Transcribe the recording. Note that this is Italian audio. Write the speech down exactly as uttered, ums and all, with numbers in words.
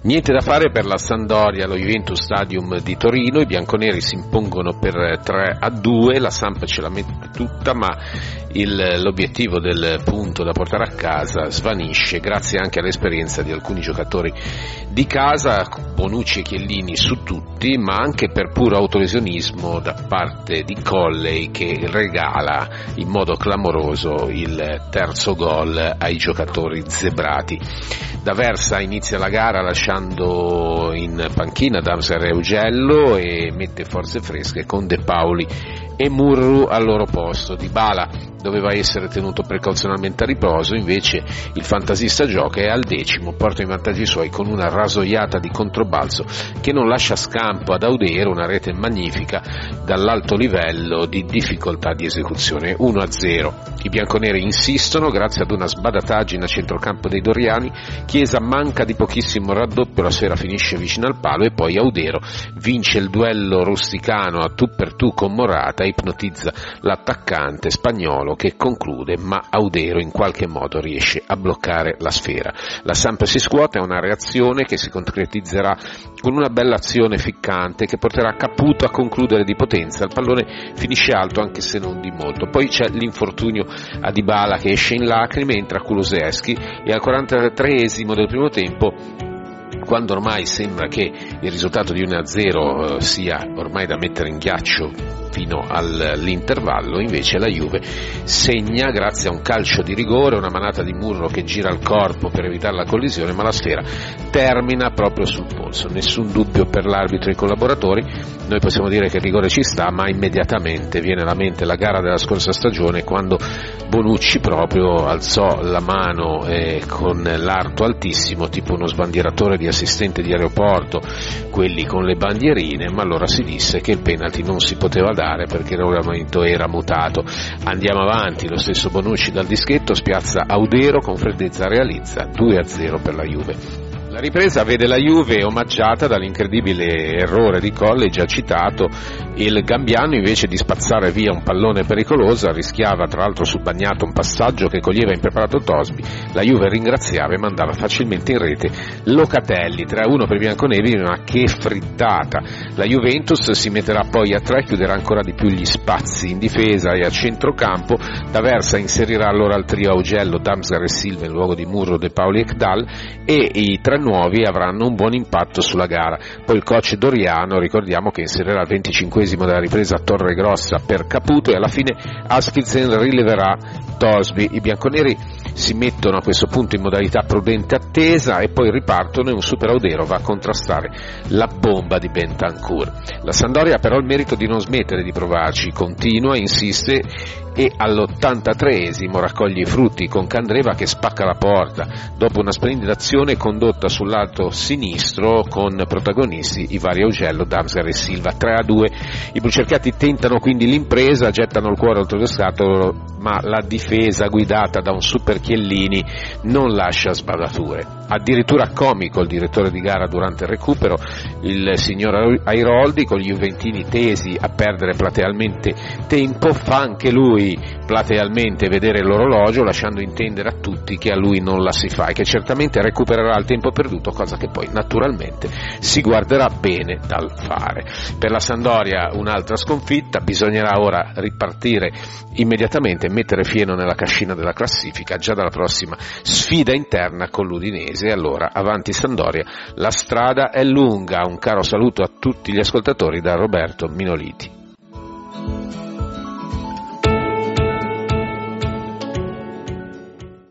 Niente da fare per la Sampdoria allo Juventus Stadium di Torino, i bianconeri si impongono per tre a due, la Samp ce la mette tutta, ma il, l'obiettivo del punto da portare a casa svanisce grazie anche all'esperienza di alcuni giocatori di casa, Bonucci e Chiellini su tutti, ma anche per puro autolesionismo da parte di Colley, che regala in modo clamoroso il terzo gol ai giocatori zebrati. D'Aversa inizia la gara lasciando in panchina Damsgaard e Augello e mette forze fresche con De Pauli e Murru al loro posto. Dybala doveva essere tenuto precauzionalmente a riposo, invece il fantasista gioca e al decimo porta in vantaggi suoi con una rasoiata di controbalzo che non lascia scampo ad Audero, una rete magnifica dall'alto livello di difficoltà di esecuzione. Uno a zero. I bianconeri insistono grazie ad una sbadataggine a centrocampo dei doriani, Chiesa manca di pochissimo il raddoppio, la sfera finisce vicino al palo e poi Audero vince il duello rusticano a tu per tu con Morata, ipnotizza l'attaccante spagnolo che conclude, ma Audero in qualche modo riesce a bloccare la sfera. La Samp si scuote, è una reazione che si concretizzerà con una bella azione ficcante che porterà Caputo a concludere di potenza, il pallone finisce alto anche se non di molto, poi c'è l'infortunio a Dybala che esce in lacrime, entra Kulusevski e al quarantatreesimo del primo tempo, quando ormai sembra che il risultato di uno a zero sia ormai da mettere in ghiaccio fino all'intervallo, invece la Juve segna grazie a un calcio di rigore, una manata di Murro che gira il corpo per evitare la collisione, ma la sfera termina proprio sul polso. Nessun dubbio per l'arbitro e i collaboratori, noi possiamo dire che il rigore ci sta, ma immediatamente viene alla mente la gara della scorsa stagione quando Bonucci proprio alzò la mano eh, con l'arto altissimo, tipo uno sbandieratore di assistente di aeroporto, quelli con le bandierine, ma allora si disse che il penalty non si poteva dare perché il regolamento era mutato. Andiamo avanti, lo stesso Bonucci dal dischetto spiazza Audero, con freddezza realizza due a zero per la Juve. La ripresa vede la Juve omaggiata dall'incredibile errore di Colley già citato. Il Gambiano, invece di spazzare via un pallone pericoloso, rischiava tra l'altro sul bagnato un passaggio che coglieva impreparato Tosby. La Juve ringraziava e mandava facilmente in rete Locatelli. tre a uno per i bianconeri, ma che frittata. La Juventus si metterà poi a tre, chiuderà ancora di più gli spazi in difesa e a centrocampo. D'Aversa inserirà allora il trio Augello, Damsgaard e Silva in luogo di Murro, De Pauli e Kdal, e i tre nuovi avranno un buon impatto sulla gara. Poi il coach Doriano, ricordiamo che inserirà il venticinquesimo della ripresa Torregrossa per Caputo e alla fine Aspilsen rileverà Tosby. I bianconeri si mettono a questo punto in modalità prudente attesa e poi ripartono e un super Audero va a contrastare la bomba di Bentancur. La Sampdoria ha però il merito di non smettere di provarci, continua, insiste e all'ottantatreesimo raccoglie i frutti con Candreva che spacca la porta dopo una splendida azione condotta sul lato sinistro con protagonisti i vari Augello, Damsgaard e Silva. Tre a due. I blucerchiati tentano quindi l'impresa, gettano il cuore oltre lo scatolo, ma la difesa guidata da un super Chiellini non lascia sbadature. Addirittura comico il direttore di gara durante il recupero, il signor Airoldi, con gli juventini tesi a perdere platealmente tempo, fa anche lui platealmente vedere l'orologio, lasciando intendere a tutti che a lui non la si fa e che certamente recupererà il tempo perduto, cosa che poi naturalmente si guarderà bene dal fare. Per la Sampdoria un'altra sconfitta, bisognerà ora ripartire immediatamente e mettere fieno nella cascina della classifica già dalla prossima sfida interna con l'Udinese. Allora avanti Sampdoria, la strada è lunga. Un caro saluto a tutti gli ascoltatori da Roberto Minoliti.